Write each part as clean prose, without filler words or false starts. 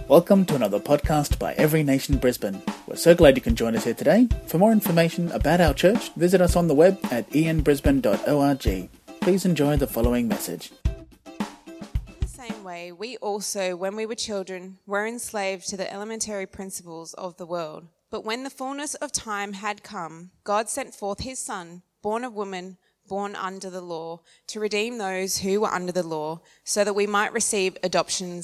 Welcome to another podcast by Every Nation Brisbane. We're so glad you can join us here today. For more information about our church, visit us on the web at ianbrisbane.org. Please enjoy the following message. In the same way, we also, when we were children, were enslaved to the elementary principles of the world. But when the fullness of time had come, God sent forth his Son, born of woman, born under the law, to redeem those who were under the law, so that we might receive adoption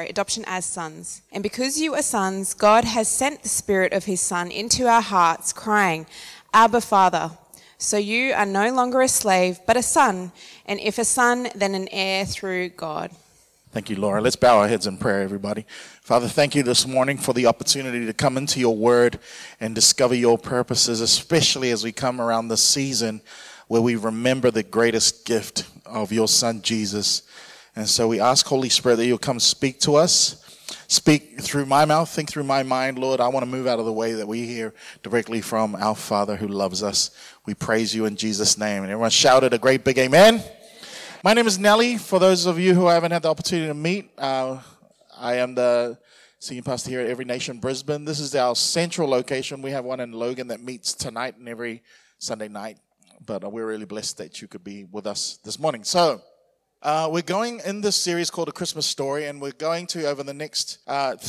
as sons. And because you are sons, God has sent the Spirit of his Son into our hearts, crying, Abba, Father. So you are no longer a slave, but a son, and if a son, then an heir through God. Thank you, Laura. Let's bow our heads in prayer, everybody. Father, thank you this morning for the opportunity to come into your word and discover your purposes, especially as we come around this season where we remember the greatest gift of your Son, Jesus. And so we ask, Holy Spirit, that you'll come speak to us. Speak through my mouth, think through my mind, Lord. I want to move out of the way that we hear directly from our Father who loves us. We praise you in Jesus' name. And everyone shouted a great big amen. My name is Nelly. For those of you who I haven't had the opportunity to meet, I am the senior pastor here at Every Nation Brisbane. This is our central location. We have one in Logan that meets tonight and every Sunday night. But we're really blessed that you could be with us this morning. So we're going in this series called A Christmas Story, and we're going to, over the next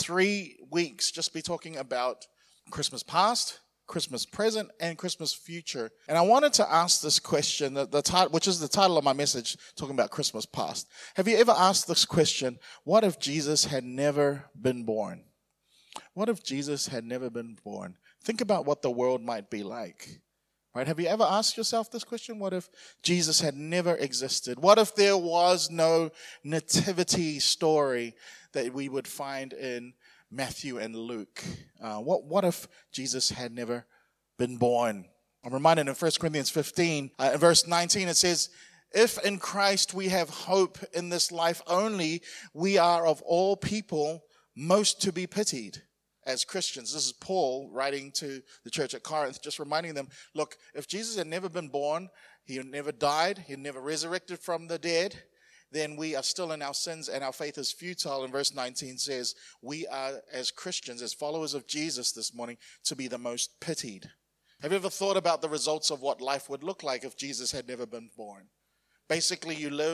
3 weeks, just be talking about Christmas past, Christmas present, and Christmas future. And I wanted to ask this question, which is the title of my message, talking about Christmas past. Have you ever asked this question, what if Jesus had never been born? What if Jesus had never been born? Think about what the world might be like. Right? Have you ever asked yourself this question? What if Jesus had never existed? What if there was no nativity story that we would find in Matthew and Luke? What if Jesus had never been born? I'm reminded in 1 Corinthians 15, in verse 19, it says, if in Christ we have hope in this life only, we are of all people most to be pitied. As Christians, this is Paul writing to the church at Corinth, just reminding them, look, if Jesus had never been born, he had never died, he had never resurrected from the dead, then we are still in our sins and our faith is futile. And verse 19 says, we are, as Christians, as followers of Jesus this morning, to be the most pitied. Have you ever thought about the results of what life would look like if Jesus had never been born? Basically,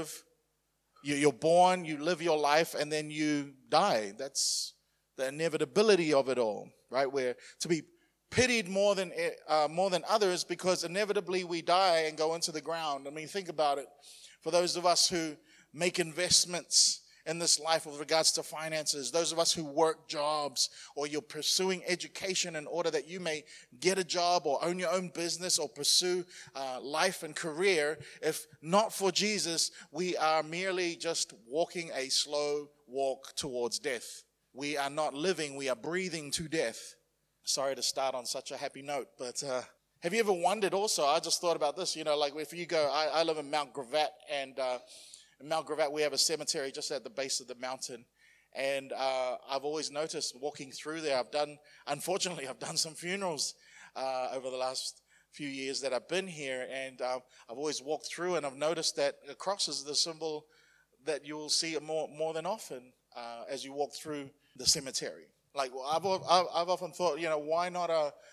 you're born, you live your life, and then you die. That's the inevitability of it all, right? We're to be pitied more than others because inevitably we die and go into the ground. I mean, think about it. For those of us who make investments in this life with regards to finances, those of us who work jobs, or you're pursuing education in order that you may get a job or own your own business or pursue life and career, if not for Jesus, we are merely just walking a slow walk towards death. We are not living, we are breathing to death. Sorry to start on such a happy note, but have you ever wondered also, I just thought about this, like if you go, I live in Mount Gravatt, and in Mount Gravatt we have a cemetery just at the base of the mountain, and I've always noticed walking through there, I've done some funerals over the last few years that I've been here, and I've always walked through and I've noticed that the cross is the symbol that you'll see more than often as you walk through the cemetery. Like, I've often thought, why not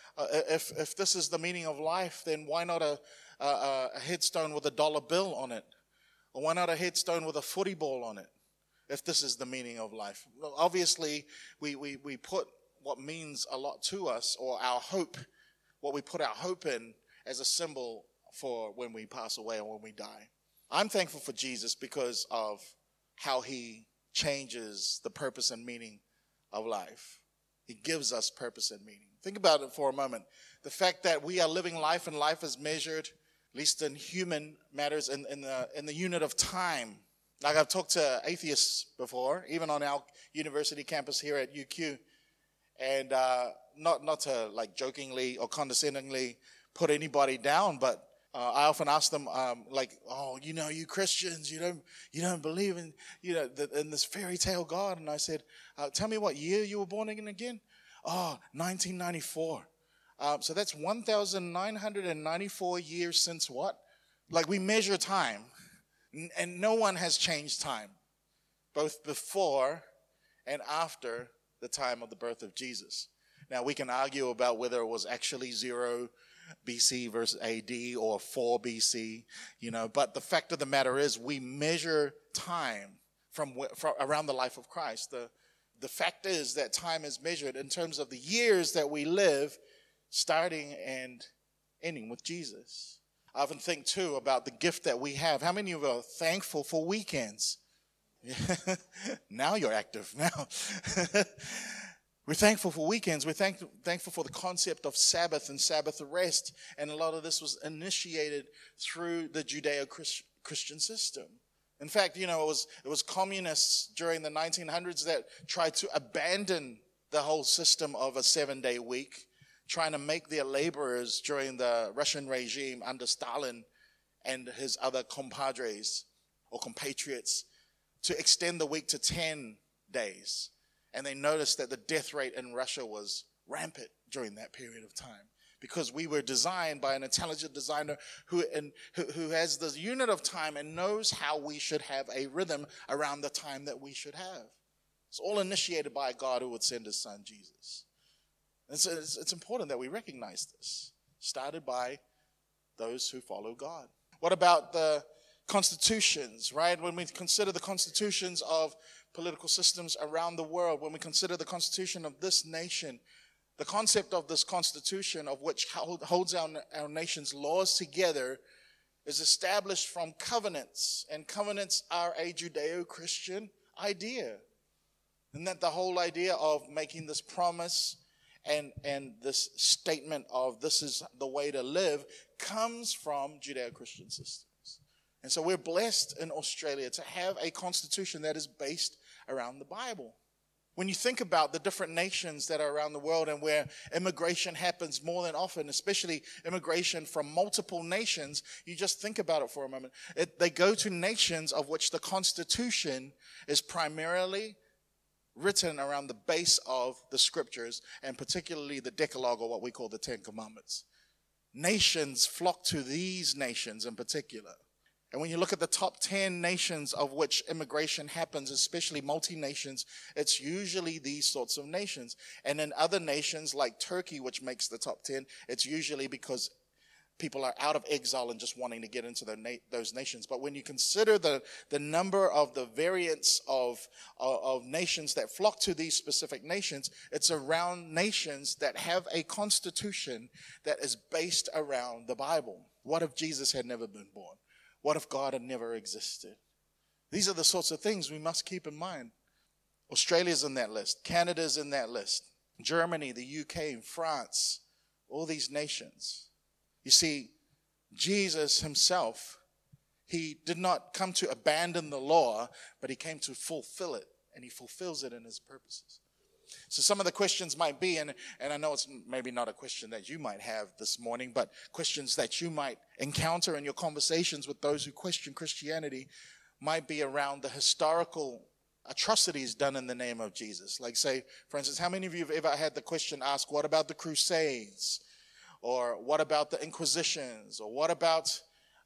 if this is the meaning of life, then why not a headstone with a dollar bill on it? Or why not a headstone with a footy ball on it, if this is the meaning of life? Well, obviously, we put what means a lot to us, or our hope, what we put our hope in, as a symbol for when we pass away or when we die. I'm thankful for Jesus because of how he changes the purpose and meaning of life. He gives us purpose and meaning. Think about it for a moment. The fact that we are living life, and life is measured, at least in human matters, in the unit of time. Like, I've talked to atheists before, even on our university campus here at UQ, and not to like jokingly or condescendingly put anybody down, but I often ask them, you Christians, you don't believe in, in this fairy tale God. And I said, tell me what year you were born in again? 1994. So that's 1,994 years since what? Like, we measure time, and no one has changed time, both before and after the time of the birth of Jesus. Now, we can argue about whether it was actually 0 BC versus AD or 4 BC, but the fact of the matter is we measure time from around the life of Christ. The fact is that time is measured in terms of the years that we live, starting and ending with Jesus. I often think, too, about the gift that we have. How many of you are thankful for weekends? Now you're active. Now. We're thankful for weekends. We're thankful for the concept of Sabbath and Sabbath rest. And a lot of this was initiated through the Judeo-Christian system. In fact, it was communists during the 1900s that tried to abandon the whole system of a 7-day week, trying to make their laborers during the Russian regime under Stalin and his other compadres or compatriots to extend the week to 10 days. And they noticed that the death rate in Russia was rampant during that period of time because we were designed by an intelligent designer who has this unit of time and knows how we should have a rhythm around the time that we should have. It's all initiated by a God who would send his son, Jesus. And so it's important that we recognize this. Started by those who follow God. What about the constitutions, right? When we consider the constitutions of political systems around the world, when we consider the constitution of this nation, the concept of this constitution of which holds our nation's laws together is established from covenants, and covenants are a Judeo-Christian idea. And that the whole idea of making this promise and this statement of this is the way to live comes from Judeo-Christian systems. And so we're blessed in Australia to have a constitution that is based around the Bible. When you think about the different nations that are around the world and where immigration happens more than often, especially immigration from multiple nations, you just think about it for a moment. They go to nations of which the constitution is primarily written around the base of the scriptures, and particularly the Decalogue, or what we call the Ten Commandments. Nations flock to these nations in particular. And when you look at the top 10 nations of which immigration happens, especially multi-nations, it's usually these sorts of nations. And in other nations like Turkey, which makes the top 10, it's usually because people are out of exile and just wanting to get into those nations. But when you consider the number of the variants of nations that flock to these specific nations, it's around nations that have a constitution that is based around the Bible. What if Jesus had never been born? What if God had never existed? These are the sorts of things we must keep in mind. Australia's in that list. Canada's in that list. Germany, the UK, France, all these nations. You see, Jesus himself, he did not come to abandon the law, but he came to fulfill it, and he fulfills it in his purposes. So some of the questions might be, and I know it's maybe not a question that you might have this morning, but questions that you might encounter in your conversations with those who question Christianity might be around the historical atrocities done in the name of Jesus. Like, say, for instance, how many of you have ever had the question asked, what about the Crusades? Or what about the Inquisitions? Or what about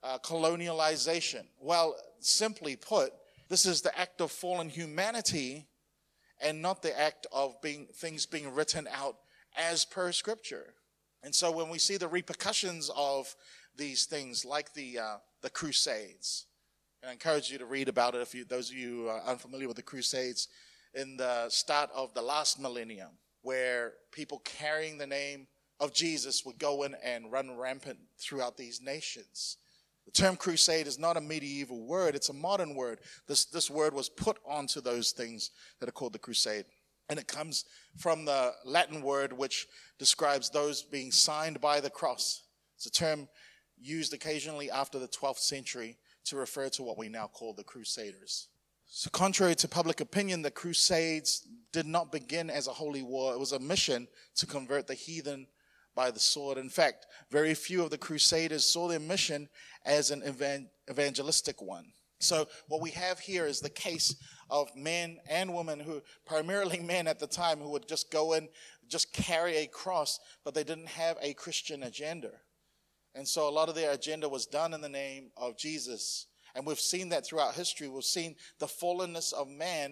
colonialization? Well, simply put, this is the act of fallen humanity and not the act of things being written out as per Scripture. And so when we see the repercussions of these things, like the Crusades, and I encourage you to read about it those of you who are unfamiliar with the Crusades, in the start of the last millennium, where people carrying the name of Jesus would go in and run rampant throughout these nations. The term crusade is not a medieval word, it's a modern word. This word was put onto those things that are called the crusade. And it comes from the Latin word which describes those being signed by the cross. It's a term used occasionally after the 12th century to refer to what we now call the Crusaders. So contrary to public opinion, the Crusades did not begin as a holy war. It was a mission to convert the heathen by the sword. In fact, very few of the Crusaders saw their mission as an evangelistic one. So what we have here is the case of men and women who, primarily men at the time, who would just go in, just carry a cross, but they didn't have a Christian agenda. And so a lot of their agenda was done in the name of Jesus. And we've seen that throughout history. We've seen the fallenness of man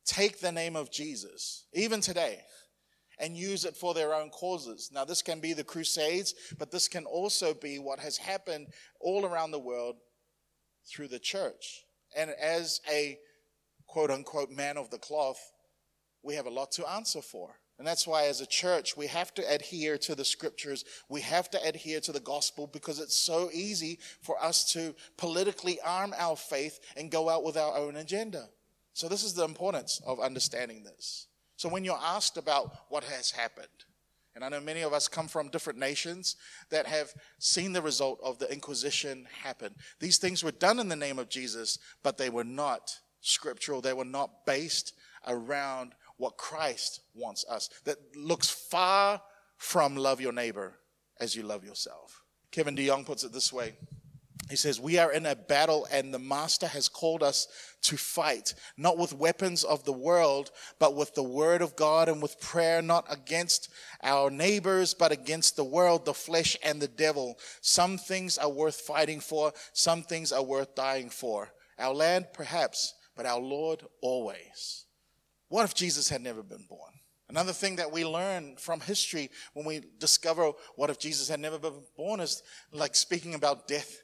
take the name of Jesus, even today, and use it for their own causes. Now, this can be the Crusades, but this can also be what has happened all around the world through the church. And as a quote-unquote man of the cloth, we have a lot to answer for. And that's why as a church, we have to adhere to the scriptures. We have to adhere to the gospel, because it's so easy for us to politically arm our faith and go out with our own agenda. So this is the importance of understanding this. So when you're asked about what has happened, and I know many of us come from different nations that have seen the result of the Inquisition happen. These things were done in the name of Jesus, but they were not scriptural. They were not based around what Christ wants us. That looks far from love your neighbor as you love yourself. Kevin DeYoung puts it this way. He says, we are in a battle, and the Master has called us to fight, not with weapons of the world, but with the word of God and with prayer, not against our neighbors, but against the world, the flesh, and the devil. Some things are worth fighting for. Some things are worth dying for. Our land, perhaps, but our Lord, always. What if Jesus had never been born? Another thing that we learn from history when we discover what if Jesus had never been born is like speaking about death.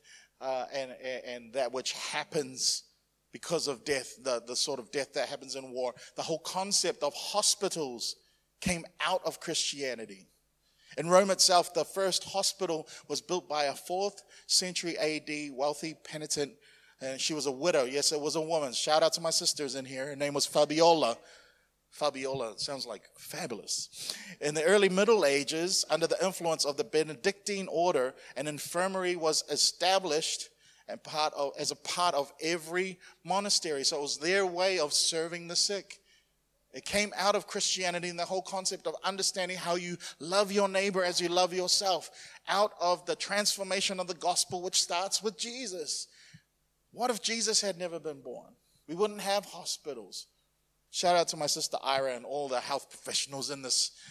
And that which happens because of death, the sort of death that happens in war. The whole concept of hospitals came out of Christianity. In Rome itself, the first hospital was built by a 4th century AD wealthy penitent, and she was a widow. Yes, it was a woman. Shout out to my sisters in here. Her name was Fabiola. Fabiola sounds like fabulous. In the early Middle Ages, under the influence of the Benedictine order, an infirmary was established and as a part of every monastery. So it was their way of serving the sick. It came out of Christianity, and the whole concept of understanding how you love your neighbor as you love yourself, out of the transformation of the gospel, which starts with Jesus. What if Jesus had never been born? We wouldn't have hospitals. Shout out to my sister Ira and all the health professionals in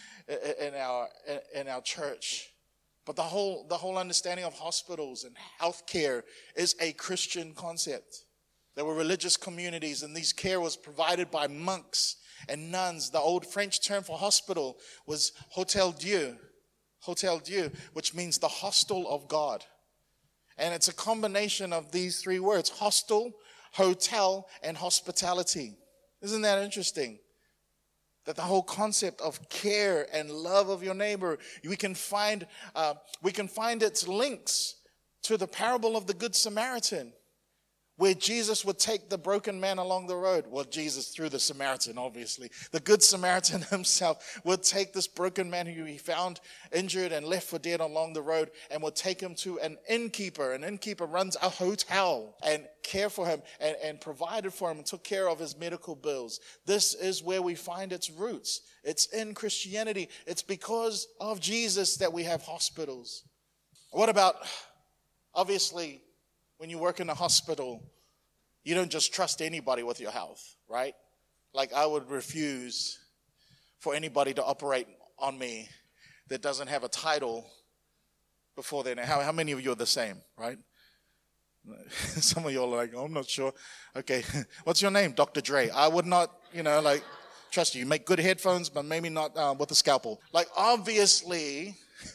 our church. But the whole understanding of hospitals and healthcare is a Christian concept. There were religious communities, and these care was provided by monks and nuns. The old French term for hospital was Hôtel Dieu, which means the hostel of God. And it's a combination of these three words: hostel, hotel, and hospitality. Isn't that interesting? That the whole concept of care and love of your neighbor, we can find its links to the parable of the Good Samaritan, where Jesus would take the broken man along the road. Well, Jesus through the Samaritan, obviously. The Good Samaritan himself would take this broken man who he found injured and left for dead along the road, and would take him to an innkeeper. An innkeeper runs a hotel and cared for him and provided for him and took care of his medical bills. This is where we find its roots. It's in Christianity. It's because of Jesus that we have hospitals. What about, obviously, when you work in a hospital, you don't just trust anybody with your health, right? Like, I would refuse for anybody to operate on me that doesn't have a title before their name. How many of you are the same, right? Some of you are like, oh, I'm not sure. Okay, what's your name? Dr. Dre. I would not, trust you. You make good headphones, but maybe not with a scalpel. Like, obviously,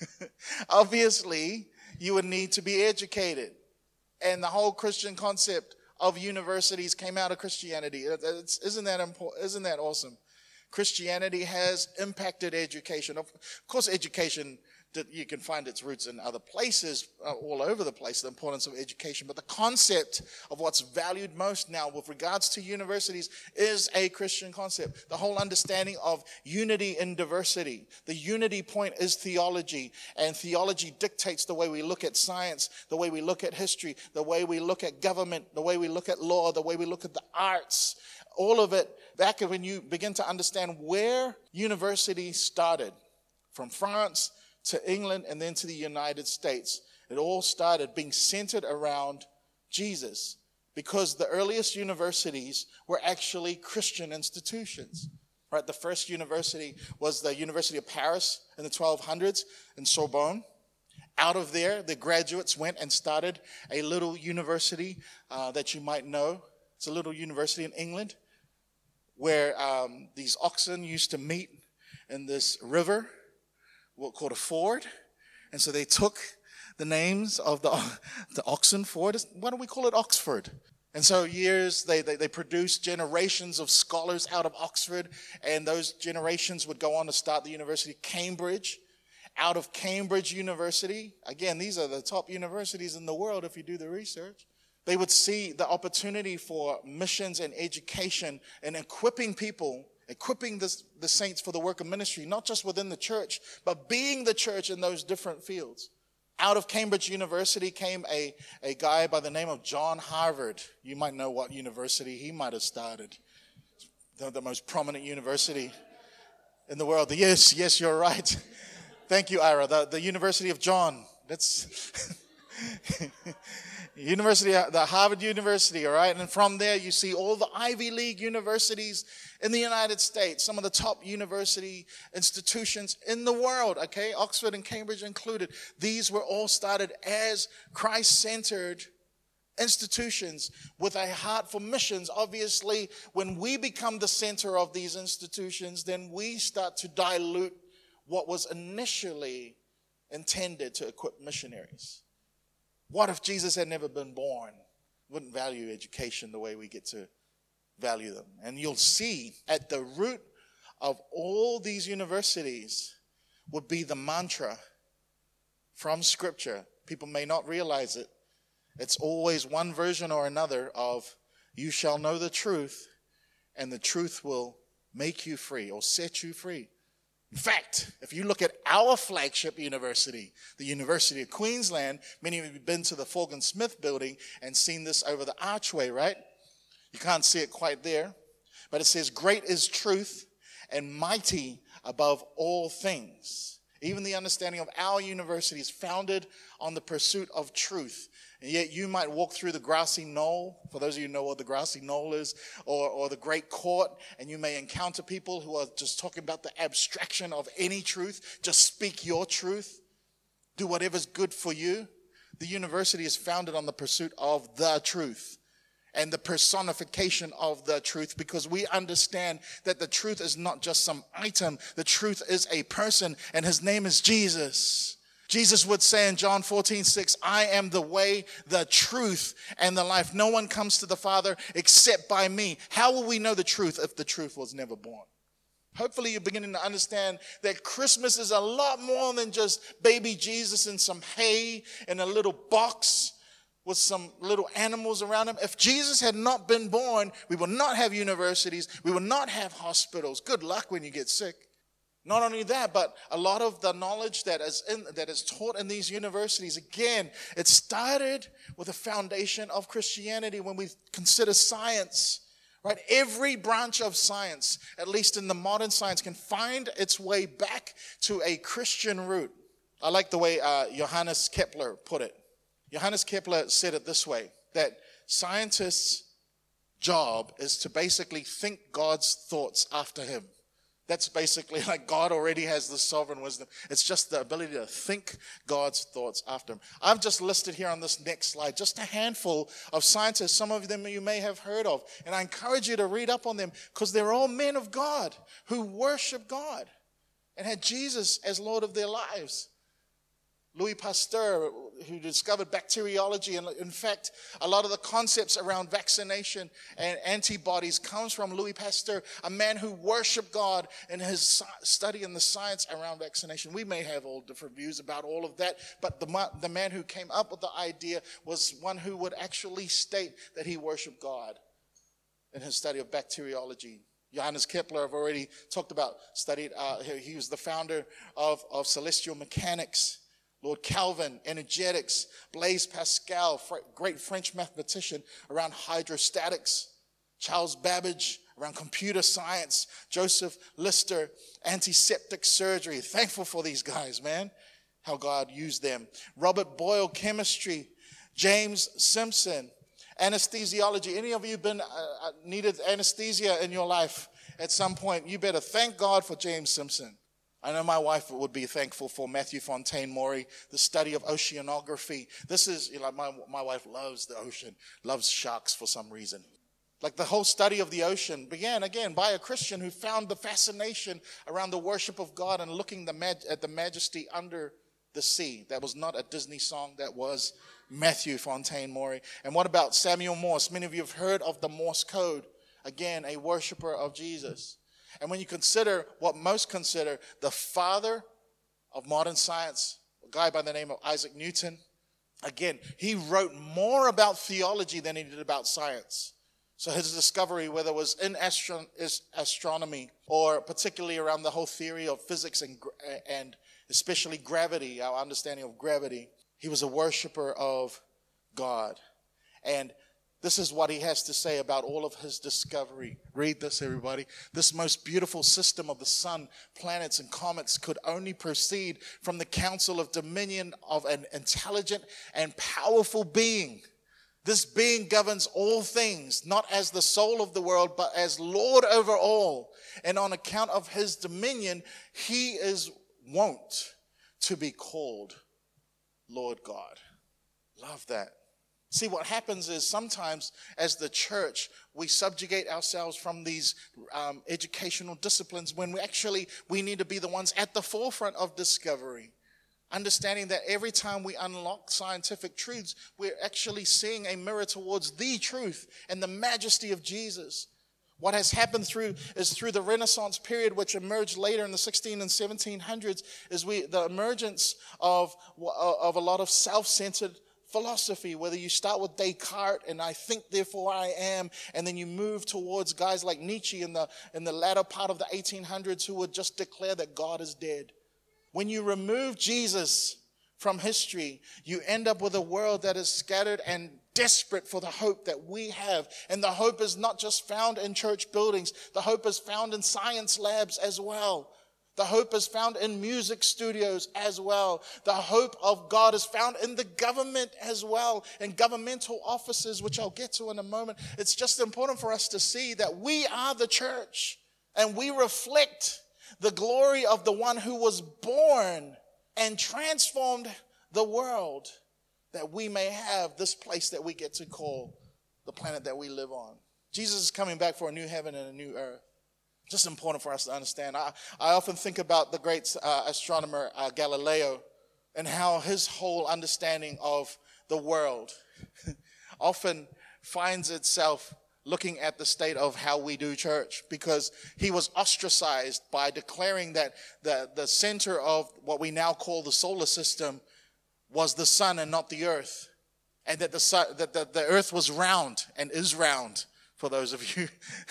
you would need to be educated. And the whole Christian concept of universities came out of Christianity. Isn't that important? Isn't that awesome? Christianity has impacted education. Of course, education, you can find its roots in other places, all over the place, the importance of education. But the concept of what's valued most now with regards to universities is a Christian concept. The whole understanding of unity in diversity. The unity point is theology, and theology dictates the way we look at science, the way we look at history, the way we look at government, the way we look at law, the way we look at the arts. All of it, back when you begin to understand where university started, from France to England and then to the United States. It all started being centered around Jesus, because the earliest universities were actually Christian institutions. Right? The first university was the University of Paris in the 1200s in Sorbonne. Out of there, the graduates went and started a little university that you might know. It's a little university in England. where these oxen used to meet in this river, called a ford. And so they took the names of the oxen ford. Why don't we call it Oxford? And so they produced generations of scholars out of Oxford, and those generations would go on to start the University of Cambridge. Out of Cambridge University, again, these are the top universities in the world if you do the research, they would see the opportunity for missions and education and equipping people, equipping the saints for the work of ministry, not just within the church, but being the church in those different fields. Out of Cambridge University came a guy by the name of John Harvard. You might know what university he might have started. The most prominent university in the world. Yes, you're right. Thank you, Ira. The University of John. That's the Harvard University, all right? And from there, you see all the Ivy League universities in the United States, some of the top university institutions in the world, okay? Oxford and Cambridge included. These were all started as Christ-centered institutions with a heart for missions. Obviously, when we become the center of these institutions, then we start to dilute what was initially intended to equip missionaries. What if Jesus had never been born? Wouldn't value education the way we get to value them. And you'll see at the root of all these universities would be the mantra from Scripture. People may not realize it. It's always one version or another of, you shall know the truth, and the truth will make you free or set you free. In fact, if you look at our flagship university, the University of Queensland, many of you have been to the Forgan Smith building and seen this over the archway, right? You can't see it quite there, but it says, great is truth and mighty above all things. Even the understanding of our university is founded on the pursuit of truth. And yet you might walk through the grassy knoll, for those of you who know what the grassy knoll is, or the great court, and you may encounter people who are just talking about the abstraction of any truth. Just speak your truth. Do whatever's good for you. The university is founded on the pursuit of the truth and the personification of the truth, because we understand that the truth is not just some item. The truth is a person, and his name is Jesus. Jesus would say in John 14:6, I am the way, the truth, and the life. No one comes to the Father except by me. How will we know the truth if the truth was never born? Hopefully you're beginning to understand that Christmas is a lot more than just baby Jesus in some hay in a little box with some little animals around him. If Jesus had not been born, we would not have universities. We would not have hospitals. Good luck when you get sick. Not only that, but a lot of the knowledge that is taught in these universities, again, it started with a foundation of Christianity when we consider science, right? Every branch of science, at least in the modern science, can find its way back to a Christian root. I like the way Johannes Kepler put it. Johannes Kepler said it this way, that scientists' job is to basically think God's thoughts after him. That's basically like God already has the sovereign wisdom. It's just the ability to think God's thoughts after him. I've just listed here on this next slide just a handful of scientists. Some of them you may have heard of. And I encourage you to read up on them because they're all men of God who worship God and had Jesus as Lord of their lives. Louis Pasteur, who discovered bacteriology, and in fact, a lot of the concepts around vaccination and antibodies comes from Louis Pasteur, a man who worshiped God in his study in the science around vaccination. We may have all different views about all of that, but the man who came up with the idea was one who would actually state that he worshiped God in his study of bacteriology. Johannes Kepler, I've already talked about, he was the founder of celestial mechanics. Lord Kelvin, energetics, Blaise Pascal, great French mathematician around hydrostatics, Charles Babbage around computer science, Joseph Lister, antiseptic surgery. Thankful for these guys, man, how God used them. Robert Boyle, chemistry, James Simpson, anesthesiology. Any of you needed anesthesia in your life at some point? You better thank God for James Simpson. I know my wife would be thankful for Matthew Fontaine Maury, the study of oceanography. This is, my wife loves the ocean, loves sharks for some reason. Like the whole study of the ocean began again by a Christian who found the fascination around the worship of God and looking at the majesty under the sea. That was not a Disney song. That was Matthew Fontaine Maury. And what about Samuel Morse? Many of you have heard of the Morse code. Again, a worshiper of Jesus. And when you consider what most consider the father of modern science, a guy by the name of Isaac Newton, again, he wrote more about theology than he did about science. So his discovery, whether it was in astronomy or particularly around the whole theory of physics and especially gravity, our understanding of gravity, he was a worshiper of God. And this is what he has to say about all of his discovery. Read this, everybody. This most beautiful system of the sun, planets, and comets could only proceed from the counsel of dominion of an intelligent and powerful being. This being governs all things, not as the soul of the world, but as Lord over all. And on account of his dominion, he is wont to be called Lord God. Love that. See, what happens is sometimes as the church, we subjugate ourselves from these educational disciplines when we need to be the ones at the forefront of discovery. Understanding that every time we unlock scientific truths, we're actually seeing a mirror towards the truth and the majesty of Jesus. What has happened through the Renaissance period, which emerged later in the 16 and 1700s, is the emergence of a lot of self-centered philosophy, whether you start with Descartes and I think therefore I am, and then you move towards guys like Nietzsche in the latter part of the 1800s who would just declare that God is dead. When you remove Jesus from history, you end up with a world that is scattered and desperate for the hope that we have. And the hope is not just found in church buildings. The hope is found in science labs as well. The hope is found in music studios as well. The hope of God is found in the government as well, in governmental offices, which I'll get to in a moment. It's just important for us to see that we are the church and we reflect the glory of the one who was born and transformed the world, that we may have this place that we get to call the planet that we live on. Jesus is coming back for a new heaven and a new earth. Just important for us to understand. I often think about the great astronomer Galileo and how his whole understanding of the world often finds itself looking at the state of how we do church, because he was ostracized by declaring that the center of what we now call the solar system was the sun and not the earth, and that the earth was round and is round. For those of you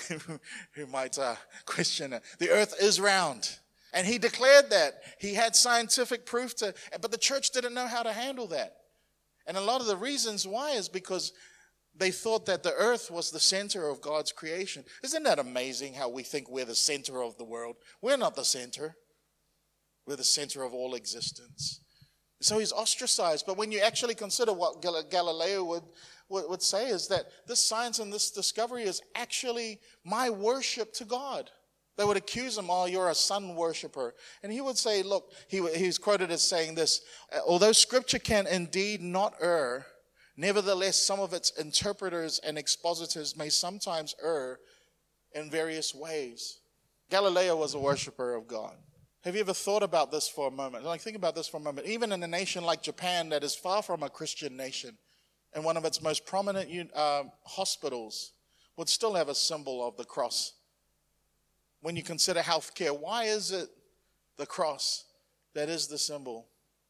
who might question it, the earth is round. And he declared that. He had scientific proof but the church didn't know how to handle that. And a lot of the reasons why is because they thought that the earth was the center of God's creation. Isn't that amazing how we think we're the center of the world? We're not the center. We're the center of all existence. So he's ostracized. But when you actually consider what Galileo would say is that this science and this discovery is actually my worship to God. They would accuse him, oh, you're a sun worshiper. And he would say, look, he's quoted as saying this, although scripture can indeed not err, nevertheless some of its interpreters and expositors may sometimes err in various ways. Galileo was a worshiper of God. Have you ever thought about this for a moment? Think about this for a moment. Even in a nation like Japan that is far from a Christian nation, and one of its most prominent hospitals would still have a symbol of the cross. When you consider healthcare, why is it the cross that is the symbol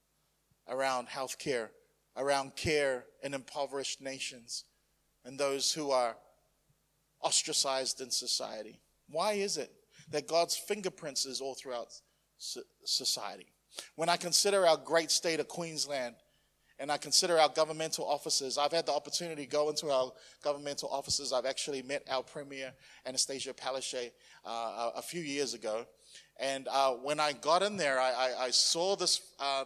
around healthcare, around care in impoverished nations and those who are ostracized in society? Why is it that God's fingerprints is all throughout society? When I consider our great state of Queensland, and I consider our governmental offices, I've had the opportunity to go into our governmental offices. I've actually met our Premier, Anastasia Palaszczuk, a few years ago. And when I got in there, I saw this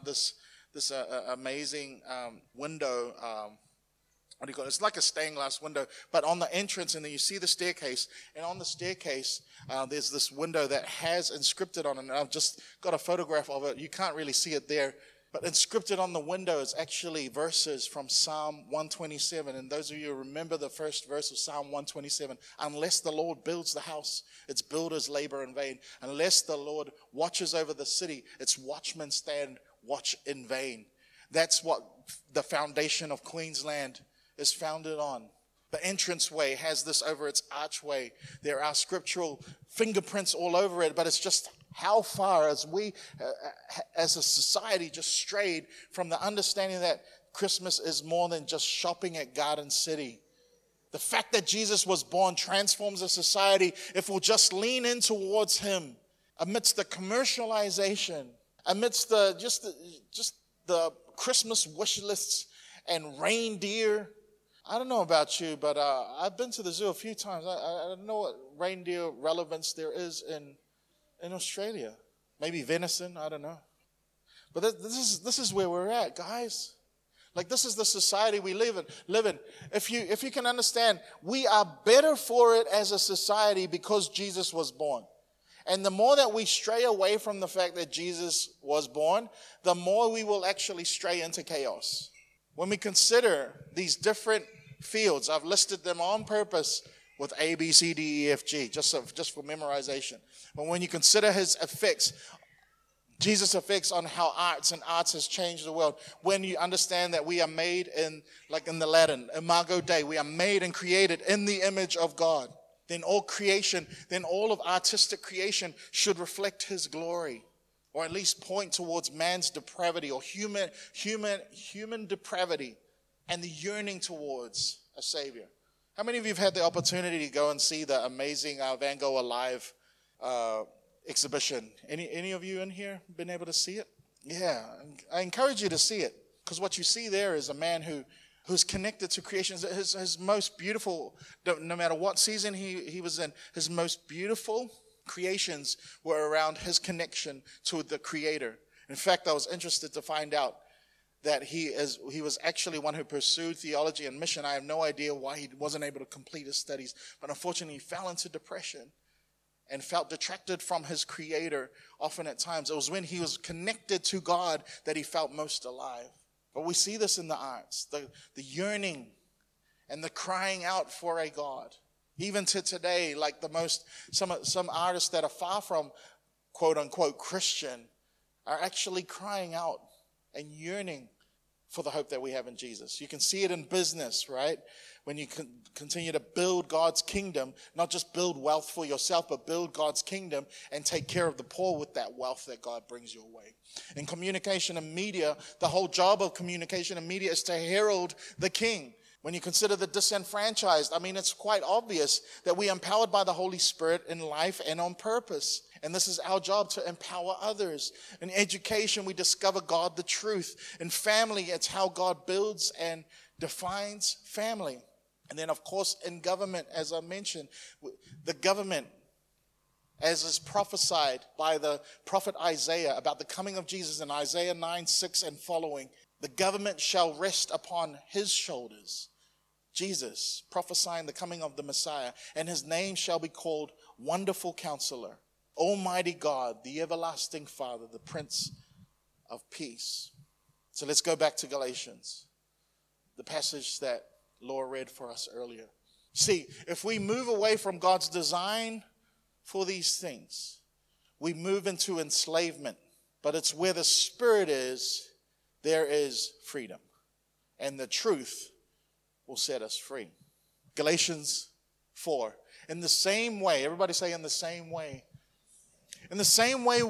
amazing window. What do you call it? It's like a stained glass window, but on the entrance, and then you see the staircase, and on the staircase, there's this window that has inscripted on it, and I've just got a photograph of it. You can't really see it there. But inscripted on the window is actually verses from Psalm 127. And those of you who remember the first verse of Psalm 127, unless the Lord builds the house, its builders labor in vain. Unless the Lord watches over the city, its watchmen stand watch in vain. That's what the foundation of Queensland is founded on. The entranceway has this over its archway. There are scriptural fingerprints all over it, but it's just how far as we, as a society, just strayed from the understanding that Christmas is more than just shopping at Garden City. The fact that Jesus was born transforms a society if we'll just lean in towards him amidst the commercialization, amidst the Christmas wish lists and reindeer. I don't know about you, but I've been to the zoo a few times. I don't know what reindeer relevance there is in Australia. Maybe venison, I don't know. But this is where we're at, guys. Like, this is the society we live in. If you can understand, we are better for it as a society because Jesus was born. And the more that we stray away from the fact that Jesus was born, the more we will actually stray into chaos. When we consider these different fields, I've listed them on purpose with A, B, C, D, E, F, G, just for memorization. But when you consider his effects, Jesus' effects on how arts has changed the world, when you understand that we are made in the Latin, imago Dei, we are made and created in the image of God, then all of artistic creation should reflect his glory, or at least point towards man's depravity or human depravity and the yearning towards a Savior. How many of you have had the opportunity to go and see the amazing Van Gogh Alive exhibition? Any of you in here been able to see it? Yeah, I encourage you to see it, because what you see there is a man who's connected to creation. His most beautiful, no matter what season he was in, his most beautiful creations were around his connection to the Creator. In fact, I was interested to find out that he was actually one who pursued theology and mission. I have no idea why he wasn't able to complete his studies, but unfortunately he fell into depression and felt detracted from his Creator often at times. It was when he was connected to God that he felt most alive. But we see this in the arts, the yearning and the crying out for a God. Even to today, like some artists that are far from quote unquote Christian are actually crying out and yearning for the hope that we have in Jesus. You can see it in business, right? When you continue to build God's kingdom, not just build wealth for yourself, but build God's kingdom and take care of the poor with that wealth that God brings your way. In communication and media, the whole job of communication and media is to herald the King. When you consider the disenfranchised, it's quite obvious that we are empowered by the Holy Spirit in life and on purpose. And this is our job, to empower others. In education, we discover God, the truth. In family, it's how God builds and defines family. And then, of course, in government, as I mentioned, the government, as is prophesied by the prophet Isaiah about the coming of Jesus in Isaiah 9:6 and following, the government shall rest upon his shoulders. Jesus, prophesying the coming of the Messiah, and his name shall be called Wonderful Counselor, Almighty God, the Everlasting Father, the Prince of Peace. So let's go back to Galatians, the passage that Laura read for us earlier. See, if we move away from God's design for these things, we move into enslavement. But it's where the Spirit is, there is freedom. And the truth will set us free. Galatians 4. In the same way, everybody say in the same way. In the same way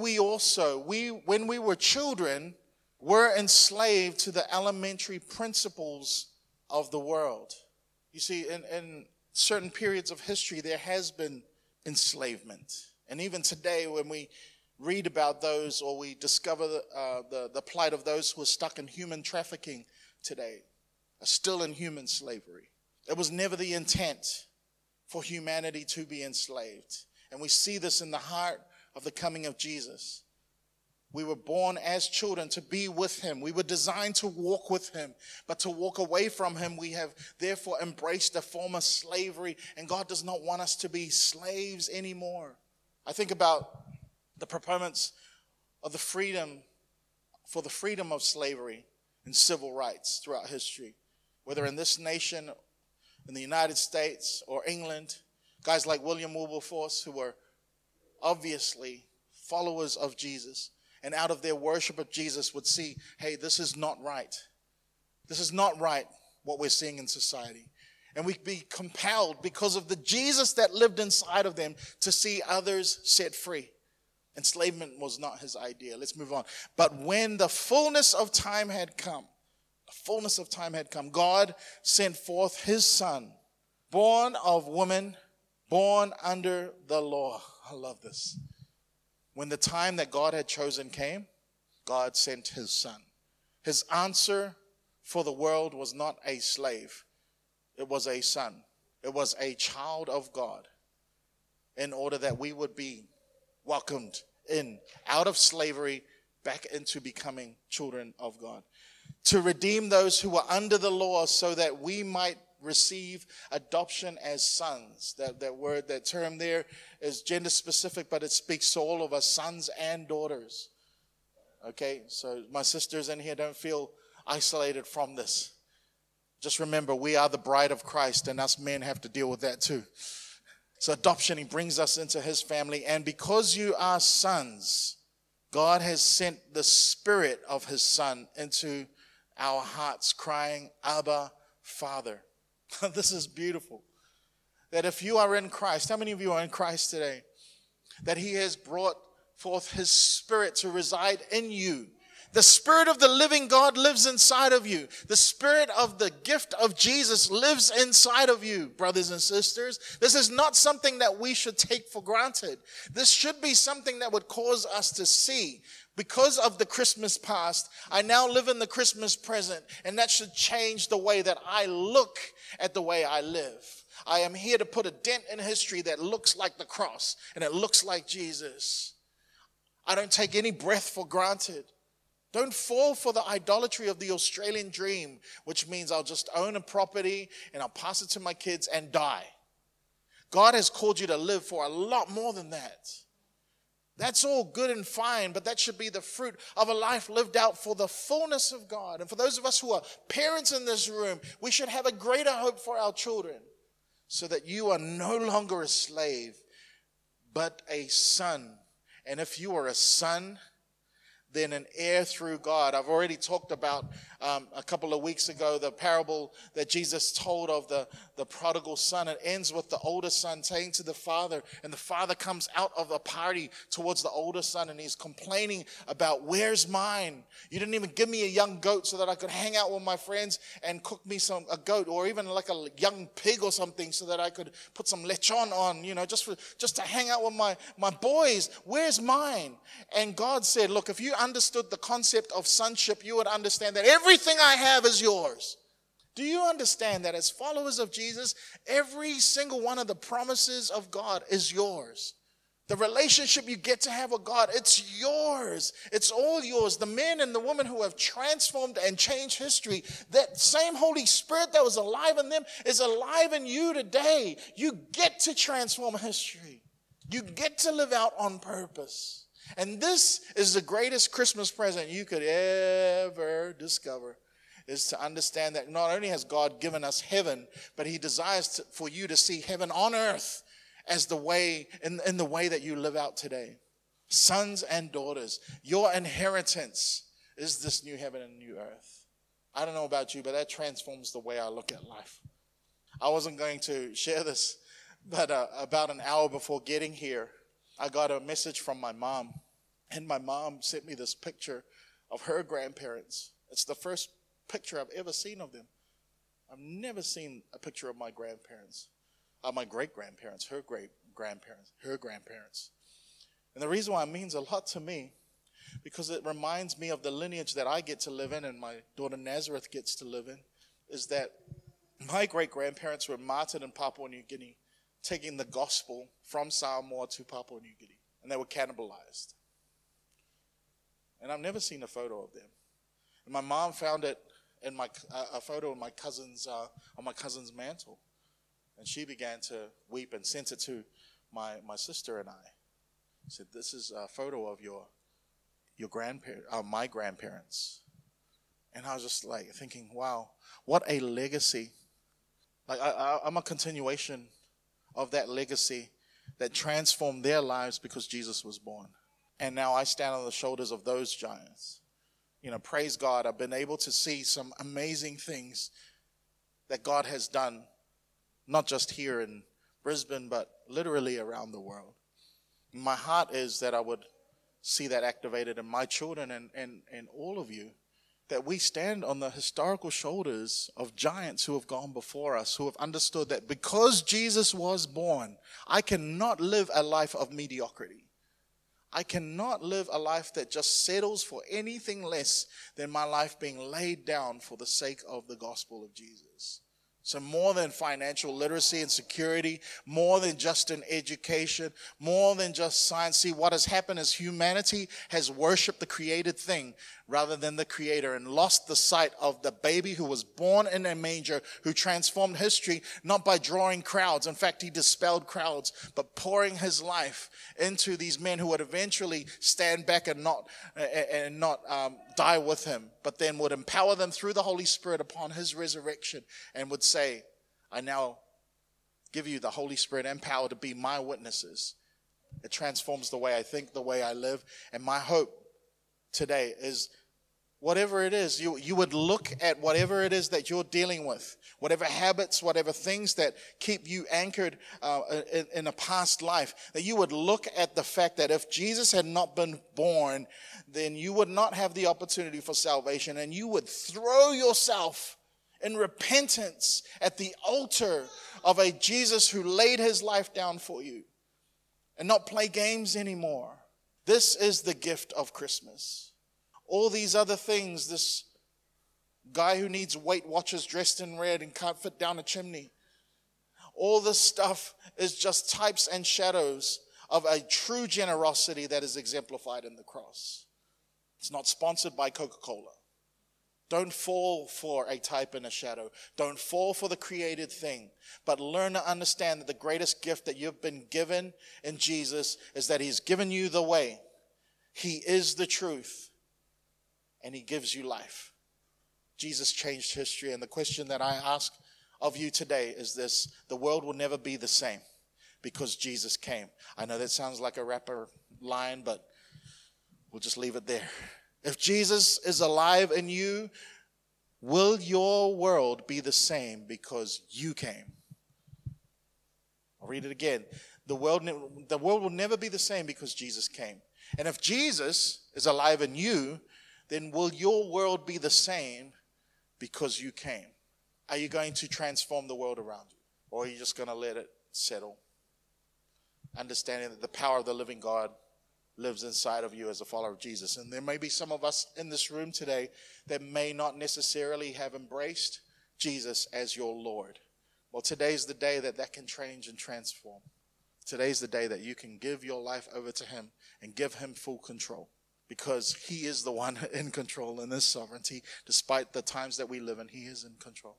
when we were children, were enslaved to the elementary principles of the world. You see, in certain periods of history, there has been enslavement. And even today, when we read about those, or we discover the plight of those who are stuck in human trafficking today, are still in human slavery. It was never the intent for humanity to be enslaved. And we see this in the heart of the coming of Jesus. We were born as children to be with him. We were designed to walk with him, but to walk away from him, we have therefore embraced a form of slavery, and God does not want us to be slaves anymore. I think about the proponents of the freedom for the freedom of slavery and civil rights throughout history, whether in this nation, in the United States, or England. Guys like William Wilberforce, who were obviously followers of Jesus, and out of their worship of Jesus would see, hey, this is not right. This is not right, what we're seeing in society. And we'd be compelled, because of the Jesus that lived inside of them, to see others set free. Enslavement was not his idea. Let's move on. But when the fullness of time had come, God sent forth his son, born of woman, born under the law. I love this. When the time that God had chosen came, God sent his son. His answer for the world was not a slave. It was a son. It was a child of God, in order that we would be welcomed in, out of slavery, back into becoming children of God. To redeem those who were under the law, so that we might receive adoption as sons. That term there is gender specific, but it speaks to all of us, sons and daughters. Okay, so my sisters in here, don't feel isolated from this. Just remember, we are the bride of Christ, and us men have to deal with that too. So adoption, he brings us into his family. And because you are sons, God has sent the Spirit of his Son into our hearts, crying, Abba, Father. This is beautiful. That if you are in Christ, how many of you are in Christ today? That he has brought forth his Spirit to reside in you. The Spirit of the living God lives inside of you. The Spirit of the gift of Jesus lives inside of you, brothers and sisters. This is not something that we should take for granted. This should be something that would cause us to see. Because of the Christmas past, I now live in the Christmas present, and that should change the way that I look at the way I live. I am here to put a dent in history that looks like the cross, and it looks like Jesus. I don't take any breath for granted. Don't fall for the idolatry of the Australian dream, which means I'll just own a property and I'll pass it to my kids and die. God has called you to live for a lot more than that. That's all good and fine, but that should be the fruit of a life lived out for the fullness of God. And for those of us who are parents in this room, we should have a greater hope for our children, so that you are no longer a slave, but a son. And if you are a son, then an heir through God. I've already talked about a couple of weeks ago the parable that Jesus told of the prodigal son. It ends with the older son saying to the father, and the father comes out of a party towards the older son, and he's complaining about, where's mine? You didn't even give me a young goat so that I could hang out with my friends and cook me a goat, or even like a young pig or something so that I could put some lechon on, just to hang out with my boys. Where's mine? And God said, look, if you understood the concept of sonship, you would understand that everything I have is yours. Do you understand that as followers of Jesus, every single one of the promises of God is yours? The relationship you get to have with God, it's yours. It's all yours. The men and the women who have transformed and changed history, that same Holy Spirit that was alive in them is alive in you today. You get to transform history. You get to live out on purpose. And this is the greatest Christmas present you could ever discover, is to understand that not only has God given us heaven, but he desires for you to see heaven on earth as the way, in the way that you live out today. Sons and daughters, your inheritance is this new heaven and new earth. I don't know about you, but that transforms the way I look at life. I wasn't going to share this, but about an hour before getting here, I got a message from my mom, and my mom sent me this picture of her grandparents. It's the first picture I've ever seen of them. I've never seen a picture of my grandparents, my great-grandparents, her great-grandparents, her grandparents. And the reason why it means a lot to me, because it reminds me of the lineage that I get to live in and my daughter Nazareth gets to live in, is that my great-grandparents were martyred in Papua New Guinea, taking the gospel from Samoa to Papua New Guinea, and they were cannibalized. And I've never seen a photo of them. And my mom found it in a photo in my cousin's on my cousin's mantle, and she began to weep and sent it to my sister and I. Said, "This is a photo of my grandparents. And I was just like thinking, wow, what a legacy. Like I'm a continuation of that legacy that transformed their lives because Jesus was born. And now I stand on the shoulders of those giants. Praise God, I've been able to see some amazing things that God has done, not just here in Brisbane, but literally around the world. My heart is that I would see that activated in my children and all of you, that we stand on the historical shoulders of giants who have gone before us, who have understood that because Jesus was born, I cannot live a life of mediocrity. I cannot live a life that just settles for anything less than my life being laid down for the sake of the gospel of Jesus. So more than financial literacy and security, more than just an education, more than just science. See, what has happened is humanity has worshipped the created thing rather than the creator and lost the sight of the baby who was born in a manger, who transformed history, not by drawing crowds. In fact, he dispelled crowds, but pouring his life into these men who would eventually stand back and not die with him, but then would empower them through the Holy Spirit upon his resurrection and would say, I now give you the Holy Spirit and power to be my witnesses. It transforms the way I think, the way I live. And my hope today is whatever it is, you would look at whatever it is that you're dealing with, whatever habits, whatever things that keep you anchored in a past life, that you would look at the fact that if Jesus had not been born, then you would not have the opportunity for salvation, and you would throw yourself in repentance at the altar of a Jesus who laid his life down for you, and not play games anymore. This is the gift of Christmas. All these other things, this guy who needs Weight Watchers dressed in red and can't fit down a chimney, all this stuff is just types and shadows of a true generosity that is exemplified in the cross. It's not sponsored by Coca-Cola. Don't fall for a type and a shadow. Don't fall for the created thing. But learn to understand that the greatest gift that you've been given in Jesus is that he's given you the way. He is the truth. And he gives you life. Jesus changed history. And the question that I ask of you today is this: the world will never be the same because Jesus came. I know that sounds like a rapper line, but we'll just leave it there. If Jesus is alive in you, will your world be the same because you came? I'll read it again. The world will never be the same because Jesus came. And if Jesus is alive in you, then will your world be the same because you came? Are you going to transform the world around you? Or are you just going to let it settle? Understanding that the power of the living God lives inside of you as a follower of Jesus. And there may be some of us in this room today that may not necessarily have embraced Jesus as your Lord. Well, today's the day that can change and transform. Today's the day that you can give your life over to him and give him full control. Because he is the one in control in this sovereignty. Despite the times that we live in, he is in control.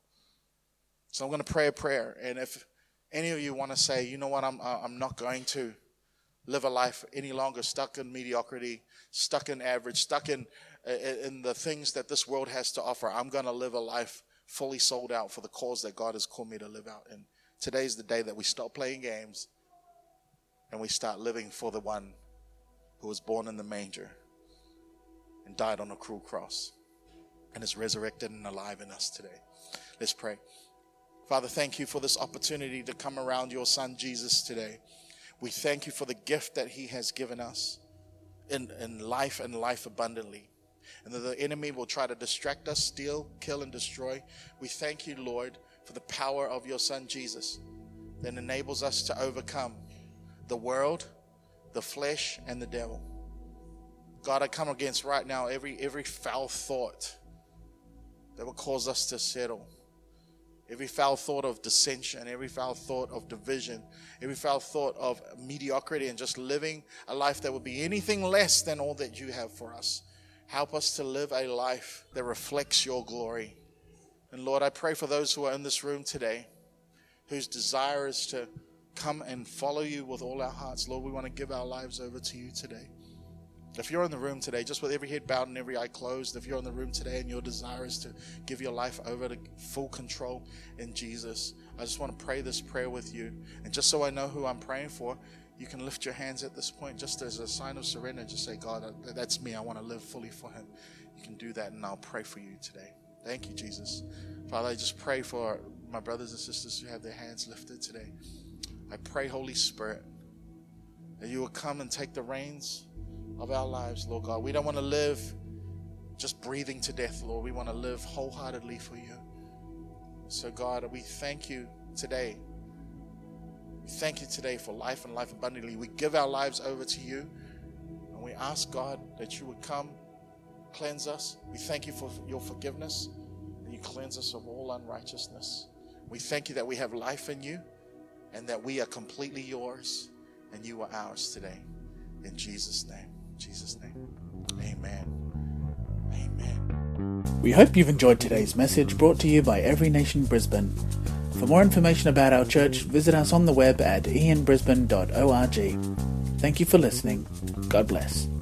So I'm going to pray a prayer. And if any of you want to say, you know what, I'm not going to live a life any longer stuck in mediocrity, stuck in average, stuck in the things that this world has to offer. I'm going to live a life fully sold out for the cause that God has called me to live out. And today's the day that we stop playing games and we start living for the one who was born in the manger and died on a cruel cross and is resurrected and alive in us today. Let's pray. Father, thank you for this opportunity to come around your son Jesus today. We thank you for the gift that he has given us in life and life abundantly. And that the enemy will try to distract us, steal, kill, and destroy. We thank you, Lord, for the power of your son Jesus that enables us to overcome the world, the flesh, and the devil. God, I come against right now every foul thought that will cause us to settle. Every foul thought of dissension, every foul thought of division, every foul thought of mediocrity and just living a life that would be anything less than all that you have for us. Help us to live a life that reflects your glory. And Lord, I pray for those who are in this room today, whose desire is to come and follow you with all our hearts. Lord, we want to give our lives over to you today. If you're in the room today, just with every head bowed and every eye closed, if you're in the room today and your desire is to give your life over to full control in Jesus, I just want to pray this prayer with you. And just so I know who I'm praying for, you can lift your hands at this point just as a sign of surrender. Just say, God, that's me. I want to live fully for him. You can do that, and I'll pray for you today. Thank you, Jesus. Father, I just pray for my brothers and sisters who have their hands lifted today. I pray, Holy Spirit, that you will come and take the reins of our lives, Lord God. We don't want to live just breathing to death, Lord. We want to live wholeheartedly for you. So, God, we thank you today. We thank you today for life and life abundantly. We give our lives over to you, and we ask, God, that you would come, cleanse us. We thank you for your forgiveness, and you cleanse us of all unrighteousness. We thank you that we have life in you, and that we are completely yours, and you are ours today. In Jesus' name. Jesus' name. Amen. Amen. We hope you've enjoyed today's message brought to you by Every Nation Brisbane. For more information about our church, visit us on the web at ianbrisbane.org. Thank you for listening. God bless.